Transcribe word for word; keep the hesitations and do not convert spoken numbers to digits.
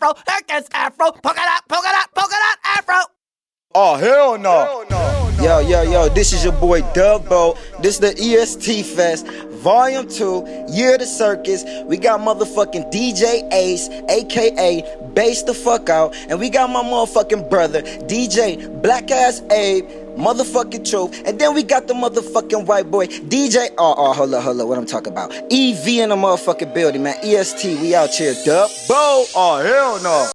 afro, like this afro, polka dot, polka dot, polka dot, afro. Oh, hell no. Hell no. Yo, yo, yo, this is your boy Dubbo. This the E S T Fest, Volume two, Year of the Circus. We got motherfucking D J Ace, aka Bass the Fuck Out. And we got my motherfucking brother, D J Black Ass Abe, motherfucking Truth. And then we got the motherfucking white boy, D J. Oh, oh, hold up, hold up, what I'm talking about. E V in the motherfucking building, man. E S T, we out here, Dubbo. Oh, hell no.